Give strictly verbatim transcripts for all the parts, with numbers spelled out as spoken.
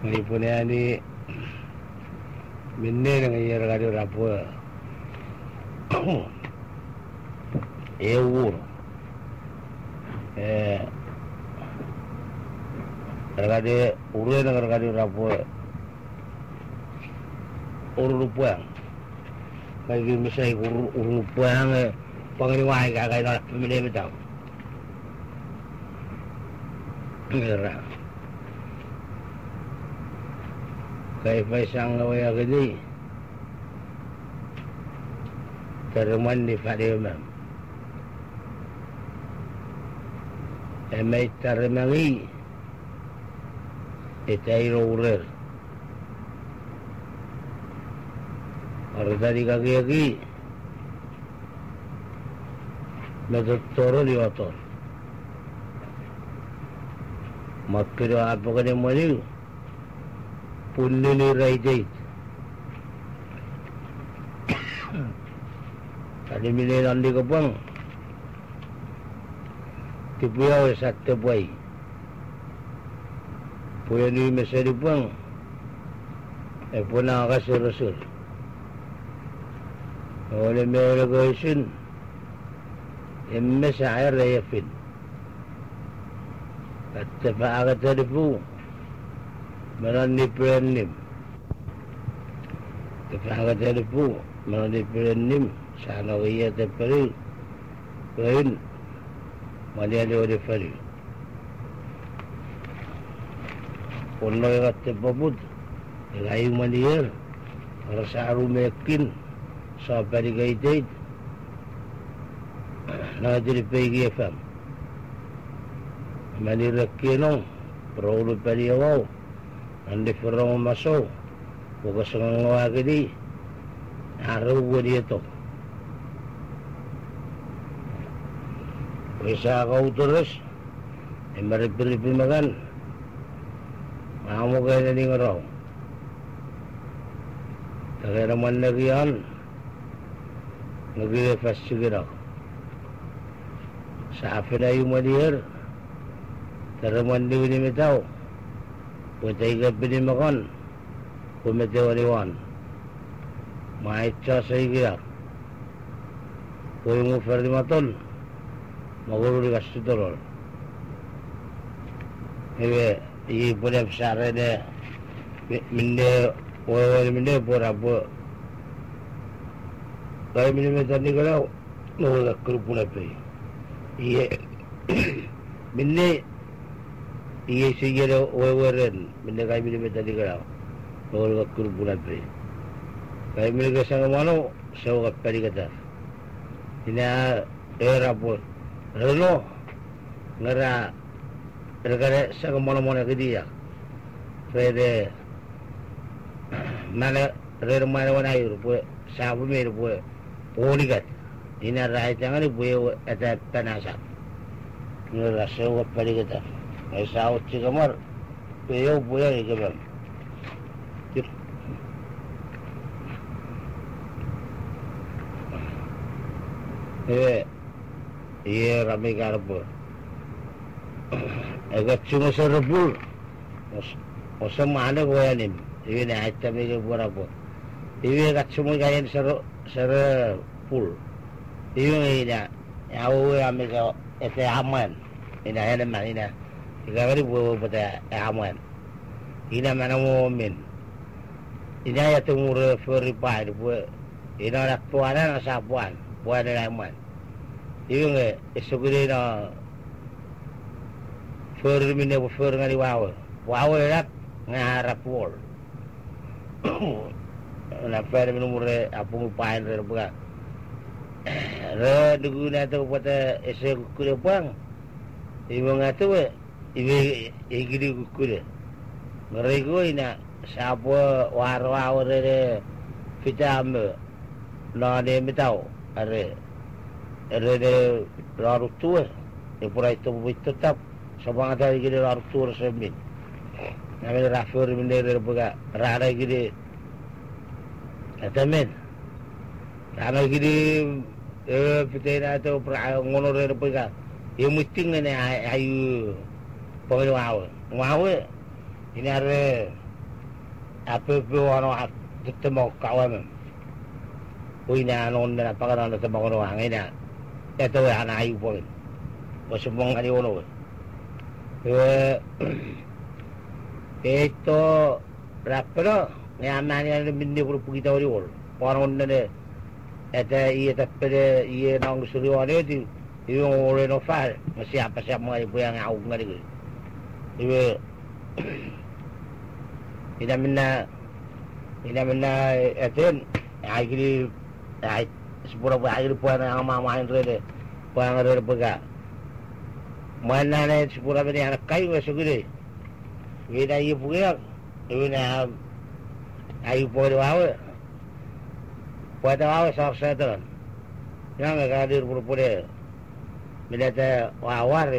Ngalipun ya ni minne dengan iya radio rapu eur eh radio ure dengan radio rapu uru puang bagi misai uru uru puang pangriwai kagai nak pemilih betul ngira kai paisang lawaya gedi terman di fadimam emai termangi itairo urer Arda di kaki-kaki Medotoro di otor Makkido apa kena mani Punni ni raidait Tadi milih nanti kepang Tipuya satu buai Puya ni mesa dipang Eh punah kasur-kasur oleh mereka kaisin emma sa'ir yafin اتفاق تدفو مناني برنم اتفاق تدفو مناني برنم سعنوية تبريل وين ملياني ودفري قلنا يغتبابود العيو مليار رسعرو ميكين صابري قيديد نادر بيجي يفهم mani rakino perlu periawau andi ferong masuk buka sengang wagedi haru dia tu bisa kau terus emari pilih makan mau kaya ni ngorong tak man nagian nagi fast juga saafina yung madiher Taraman di ni metau, putai ke bini makan, kumete waliwan, maicha saya kira, kau mu ferdi matol, maguru di kasih torol. Ini ini boleh besar ini, mende, orang mende pura pura, kau mende meter ni kalau, nak kerupun apa? Iya, mende Iya sihir wawaran, benda kami ni tadi kalau, orang akur bulan peri. Kami ni kesana mana, saya kat peri kata. Ini era pun, lalu ngara, negara saya mana mana ke dia. Fede, mana rere mana mana ayu, pun sahabu meri pun, poligat. Ini rakyat jangan ni pun ada tanasa. Ngara saya kat peri kata. Ay saot si kamar pero puya ni kamar eh iya ramai karbo agak cuma serapul osam mana goyanim ini na aja mega berapa ini agak cuma kayan ser serapul ini ina yawo amega ete aman ina hene man ina Ikagari buat pada aman. Ina mana momen. Ina ya tumur verified buat. Ina nak tuan nak sapuan buat ada aman. Ibu nge esokuri na ver mine ver ngari wow. Wow nak ngarap wall. Na ver mine mure apung pain re buka. Re duguna tu pada esokuri puang. Ibu ngatu Ibe igiri kukure. Mereka ina siapa warwa orang fitam nade metau are are lalu tua. Ipura itu tetap sebang ada igiri lalu tua semin. Nabi Rafur mendere buka rara igiri. Atamen. Rara igiri eh fitina itu ngono re buka. Ia mesti ni ayu Pokoknya wow, wow ini ada apa pun orang tetap kawan punya non dan apa kan tetap orang ini ya tu anak ayu pun bos semua kali orang itu berapa lo ni aman yang bindi perlu pergi tahu dia orang ni ada ia tapi ia nang suruh dia tu ia orang nofal masih apa siapa yang punya ngau ngari itu ina minna ina minna aten agri ai sepura bu agri puan ang mamain rede puan rede pega mana ne sepura beri anak kayu segede wida iya punya wina ayu pore wawe puan wawe sok setan yang ngadir pura-pura milata wawar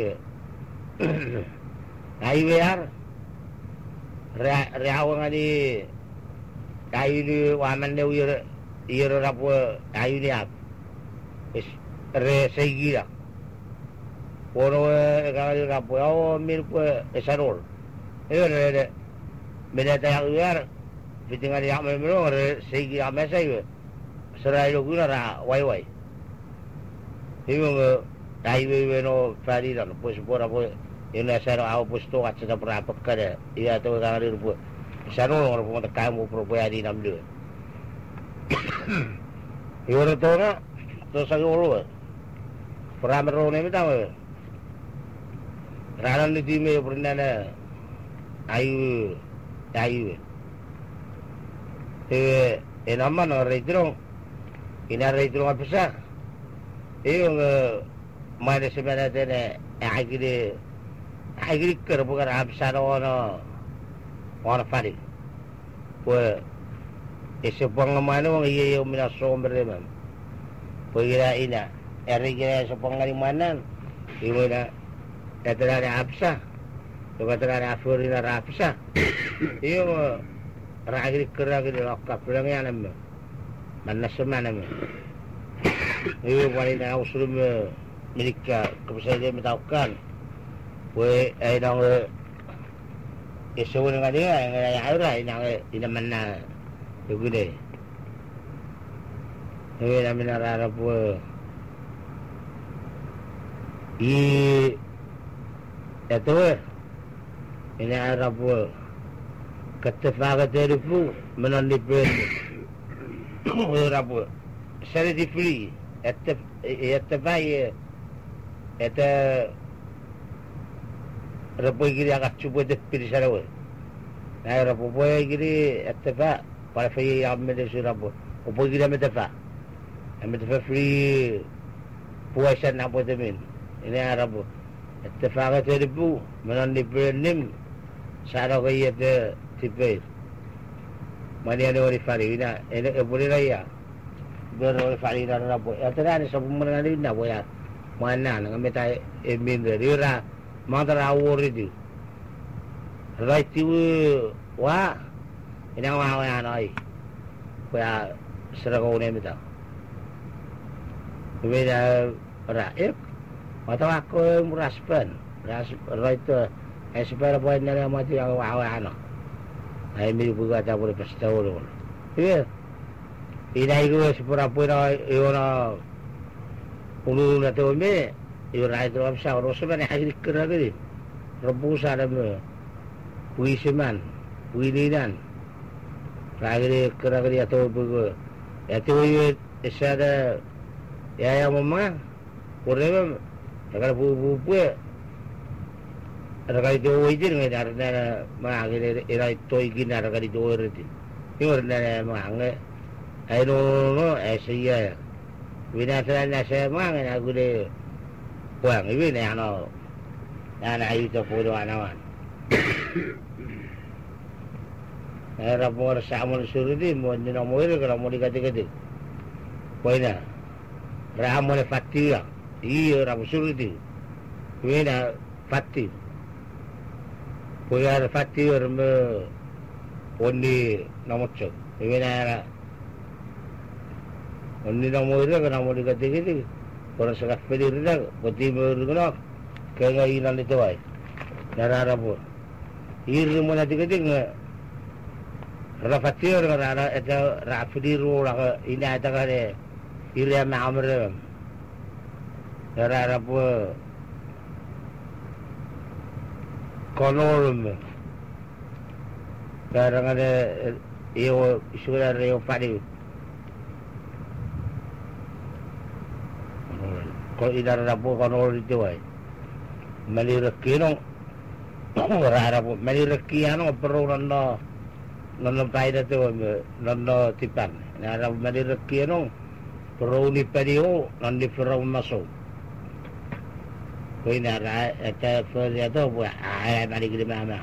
ayu biar reawang ali kayu ni waman dia uir uir rapu kayu ni ap is re segi lah poro kayu rapu oh mir pu esarol eh re beda tayak uir fitingan dia memang re segi ap masa itu serai lo guna ra wai wai ini kayu ini no fari lah pus pura pu ini saya tahu pusto kat sedap berapa kali ia tu orang ada rupa saya orang rumah kamu perempuan di enam dia ia orang tu nak terus aku ulu pernah meron ni tahu ranan di timur pernah ayu ayu eh enam mana retro ini retro apa sah ini mana sebenarnya ni agak agri bukan habis ada orang orang fari. Pue, isi pengaman orang iya yang mina sumber memang. Pue kira ina, eri kira sepenggali mana, ibu na, kata ada habisah, tu kata ada afur ina habisah. Iyo, agri kerja kira lokap pelangnya nama, mana semana nama. Iyo paling nak usul mereka kebesaran dia mentahukan. Pue, eh dong, isu dengan dia, yang ada lah, yang tidak mana, juga deh. Ini namanya rara pue. I, itu, ini rara pue. Ketefakat dari pue, menandipin, rara pue. Saya dipilih, itu, itu baik, itu. Rapo giri agak cuba deh pilih sarawa. Nah rapo boy giri etafa para fai amme de surapo. Opo giri amme tafa. Amme tafa free puasan apa temin. Ini rapo. Etafa ka terbu menan di penim sara ko yete tipe. Mani ada ori fari ina ene e boleh raya. Ber ori fari ina rapo. Atara ni sabu menan ina boya. Mana nang meta e min rira. Mother awor itu, right itu wah, ini awal yang anai, kaya seragam ni betul. Kemudian rakyat, atau aku meraspan, ras right tu, esper apa yang nama tu yang awal anak, ini juga tak boleh pasti tahu. Iya, ini juga sepura pura, iona ulu natu me. Iyo rai tu apa sah orang sebenarnya agri kerja ni, rebus ada me, kui seman, kui linan, agri kerja ni atau begitu, atau iyo esada, ya yang mama, orang kalau bu bu ada kali tu wajib ni ada ada mah agri era itu igin ada kali tu orang itu, iyo ada mah angge, ayo no asia, bina sana saya mah angge aku de. Kuang ini ni ano, anak itu puluh anak. Era pun sama suruh di, mau ni nak muir kalau mau dikati-kati. Poinnya, ramu ni fatih lah, iya ramu suruh di, ini na fatih. Poinnya fatih ramu, ondi nama cok, ini na, ondi nak muir kalau mau dikati-kati. Orang sekat pilih rindak, putih bergerak, kaya ilan itu ay. Narara po. Iri mo natin kating, Rafatir rara eta rafidiru la ina ta kare iria ma amre rara po konolum karang ada io isura reo padi ko ida rara po konol itu ai mali rekino rara po mali rekiano perlu nando nando paida tu nando tipan rara mali rekino perlu ni padio nandi perlu masuk ko ina rara eta feria tu buat ai mali gede mama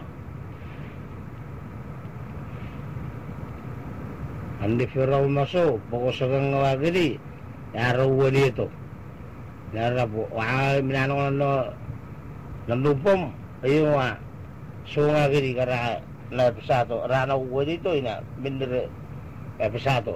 andi perlu masuk pokok segang ngawagiri yaro wali itu nara po wah minano nando nandupom ayo wa sunga giri kara na pesato rana wadi to ina minder eh pesato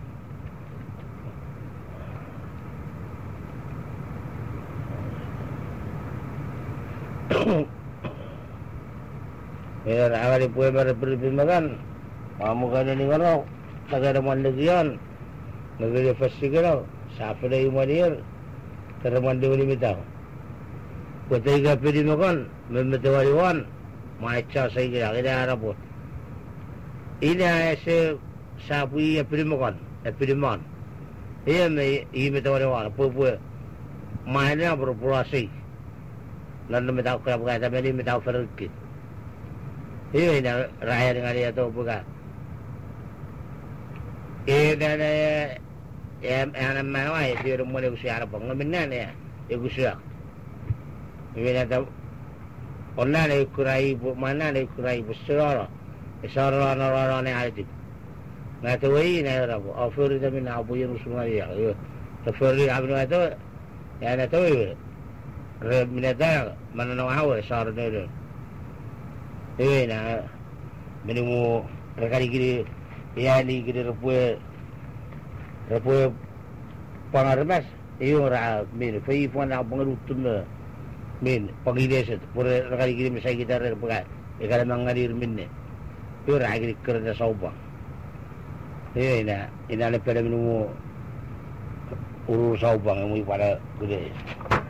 ya awali puwe bare berbimagan mamu kana ni ngono tagada mandagian nagari festival sapo na imanir taraman de uli mitaw Kutai ka pwede mo kon, mamatawariwan, maitsa sa ikila, kaya harap po. Ina ese sapui ya pwede mo kon, ya pwede mo kon. Iya may imatawariwan, po po, mahal na puro pulasi. Lalo mitaw kaya po kaya, tabi ni mitaw faragkit. Iya ina, raya nga niya to po ka. Iya na na, iya na manawa, iya siya mo na gusto harap po. Ngamin na na, iya gusto yak. Bila tahu, orang ni kurai bu mana ni kurai besar, besar orang orang ni ada. Nggak tahu ini ni orang. Afir itu mana abu yang usulnya dia. Afir ini abu itu, ya nggak tahu ini. Mina tahu mana nak awal besar ni tu. Ini na, menimu rekari kiri, ya ni kiri repuh, repuh pangarmas. Iyo orang min, fai pun nak pengerutun le. Min pagidesat pura rakali kirim sa kita rin pagka ikala mangalir min ne pura agri kerja sauba eh ina ina le pera minu uru sauba ngui para gede